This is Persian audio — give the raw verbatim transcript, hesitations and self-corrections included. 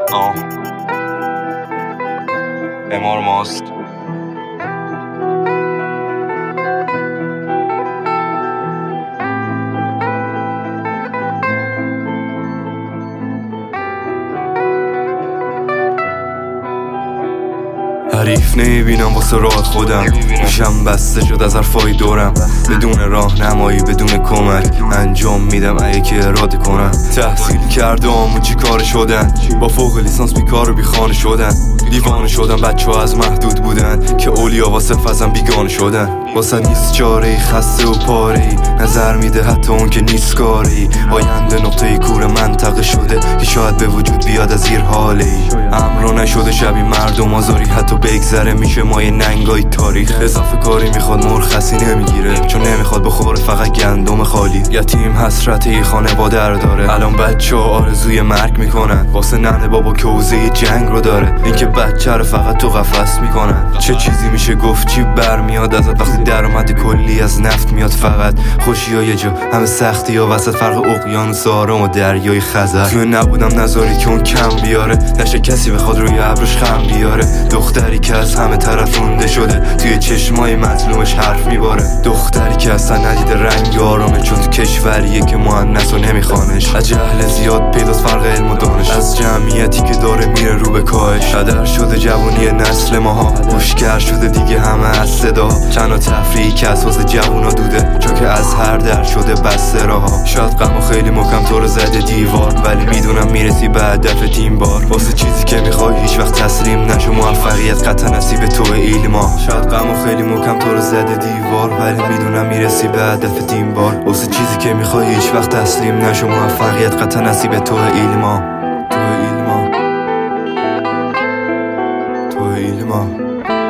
آه امار ماست. حریف نمیبینم واسه راه خودم، میشم بسته شد از حرفای دورم. بدون راه نمایی بدون کمک انجام میدم اگه که اراده کنم. تحصیل کرده و چی کار شدن، با فوق لیسانس بیکار و بیخانه شدن. دیوانه شدن بچه ها از محدود بودن که اولیا واسه فزم بیگانه شدن. واسه نیست چاره خسته و پاره نظر میده حتی اون که نیست کاری. آینده نقطه کور منطقه شده که شاید به وجود بیاد از زیر حالی. امرو نشده شبی مردم آزاری حتی بگذره میشه مایه ننگای تاریخ. اضافه کاری میخواد مرخصی نمیگیره چون نمیخواد بخوره فقط گندم خالی. یتیم حسرت یه خانواده رو داره، الان بچه ها آرزوی مرگ میکنن واسه ننه بابا که حوزه جنگ رو داره. اینکه بچه رو فقط تو قفس میکنن. چه چیزی میشه گفت چی برمیاد ازت وقتی درآمد کلی از نفت میاد فقط. خوشی ها یه جا همه سختی ها وسط فرق اقیانوس آرام و دریای خزر. توی نبودم نذاری که اون کم بیاره، نشه کسی بخواد روی ابروش خم بیاره. دختری که از همه طرف رونده شده توی چشمای مظلومش حرف میباره. دختری که اصلا ندیده رنگ آرامه چون تو کشوریه که مؤنث و نمیخوانش. از جهل زیاد پیداست فرق علم و دانش، از جمعیتی که داره میره رو به کاهش. هدر شده جوانی نسل ماها، خوشگر شده دیگه همه از صدا. چند تفریحی که اساس جوونا دوده چون که از هر در شده بسته راها. شاید غم خیلی محکم تو رو زده دیوار ولی میدونم میرسی به هدف تیم بار. واسه چیزی که میخوای هیچ وقت تسلیم نشو، موفقیت قطع نصیب تو ایلما. شاید غم خیلی محکم تو رو زده دیوار ولی میدونم میرسی به هدف تیم بار. واسه چیزی که میخوای هیچ وقت تسلیم نشو، موفقیت قطع نصیب تو ایلما. تو ایلما تو ایلما